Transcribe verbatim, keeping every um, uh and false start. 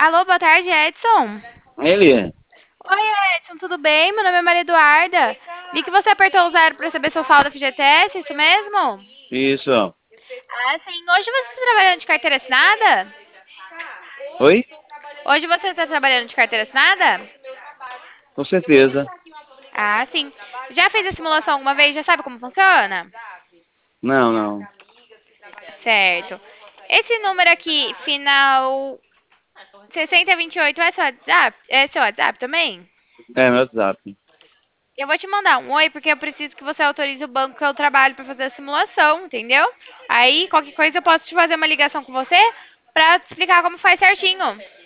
Alô, boa tarde, Edson. Ele é. Oi, Edson, tudo bem? Meu nome é Maria Eduarda. Vi que você apertou o zero para saber seu saldo da F G T S, isso mesmo? Isso. Ah, sim. Hoje você está trabalhando de carteira assinada? Oi? Hoje você está trabalhando de carteira assinada? Com certeza. Ah, sim. Já fez a simulação alguma vez? Já sabe como funciona? Não, não. Certo. Esse número aqui, final sessenta e vinte e oito, é seu WhatsApp? É seu WhatsApp também? É meu WhatsApp. Eu vou te mandar um oi, porque eu preciso que você autorize o banco que eu trabalho para fazer a simulação, entendeu? Aí, qualquer coisa, eu posso te fazer uma ligação com você para te explicar como faz certinho.